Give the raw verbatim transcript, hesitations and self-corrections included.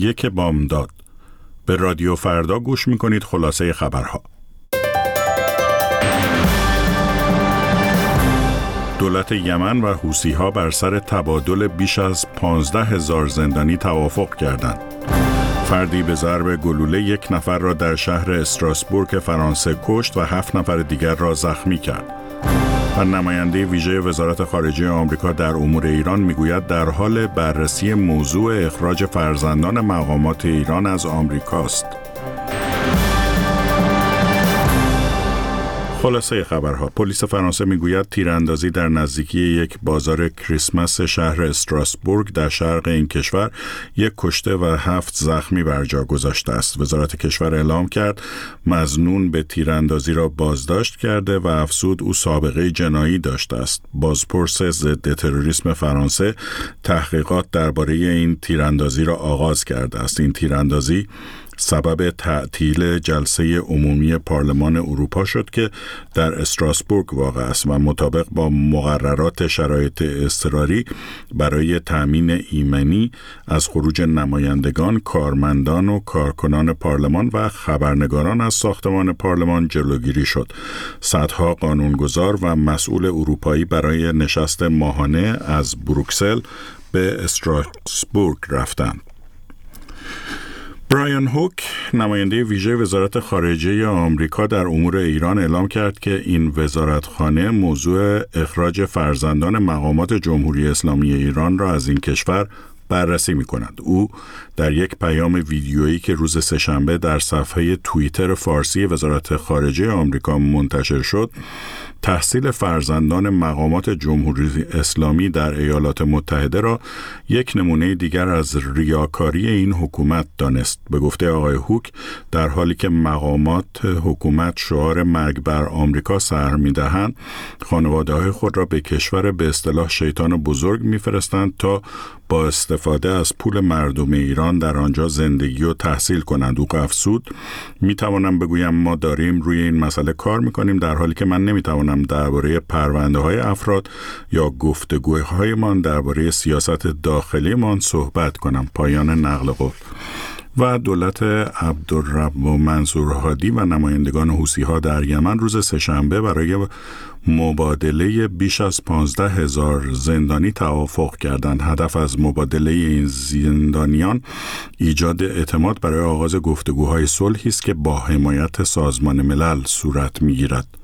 یک بامداد. به رادیو فردا گوش میکنید. خلاصه خبرها. دولت یمن و حوثی‌ها بر سر تبادل بیش از پانزده هزار زندانی توافق کردند. فردی به ضرب گلوله یک نفر را در شهر استراسبورگ فرانسه کشت و هفت نفر دیگر را زخمی کرد. و نماینده ویژه وزارت خارجه آمریکا در امور ایران میگوید در حال بررسی موضوع اخراج فرزندان مقامات ایران از آمریکاست. خلاصه خبرها. پلیس فرانسه میگوید تیراندازی در نزدیکی یک بازار کریسمس شهر استراسبورگ در شرق این کشور یک کشته و هفت زخمی بر جا گذاشته است. وزارت کشور اعلام کرد مظنون به تیراندازی را بازداشت کرده و افزود او سابقه جنایی داشته است. بازپرس ضد تروریسم فرانسه تحقیقات درباره این تیراندازی را آغاز کرده است. این تیراندازی سبب تعطیل جلسه عمومی پارلمان اروپا شد که در استراسبورگ واقع است و مطابق با مقررات شرایط اضطراری برای تأمین ایمنی از خروج نمایندگان، کارمندان و کارکنان پارلمان و خبرنگاران از ساختمان پارلمان جلوگیری شد. صدها قانونگذار و مسئول اروپایی برای نشست ماهانه از بروکسل به استراسبورگ رفتند. برایان هوک، نماینده ویژه وزارت خارجه آمریکا در امور ایران، اعلام کرد که این وزارتخانه موضوع اخراج فرزندان مقامات جمهوری اسلامی ایران را از این کشور بررسی می کند. او در یک پیام ویدیویی که روز سه‌شنبه در صفحه توییتر فارسی وزارت خارجه آمریکا منتشر شد، تحصیل فرزندان مقامات جمهوری اسلامی در ایالات متحده را یک نمونه دیگر از ریاکاری این حکومت دانست. به گفته آقای هوک، در حالی که مقامات حکومت شعار مرگ بر آمریکا سر می‌دهند، خانواده‌های خود را به کشور به اصطلاح شیطان بزرگ می‌فرستند تا با استفاده از پول مردم ایران در آنجا زندگی و تحصیل کنند. او افزود: می‌توانم بگویم ما داریم روی این مسئله کار می‌کنیم، در حالی که من نمی‌توانم درباره پرونده‌های افراد یا گفتگوهایمان درباره سیاست داخلیمان صحبت کنم. پایان نقل قول. و دولت عبدالرب منصور هادی و نمایندگان حوثی‌ها در یمن روز سه‌شنبه برای مبادله بیش از پانزده هزار زندانی توافق کردند. هدف از مبادله این زندانیان ایجاد اعتماد برای آغاز گفتگوهای صلحی است که با حمایت سازمان ملل صورت می‌گیرد.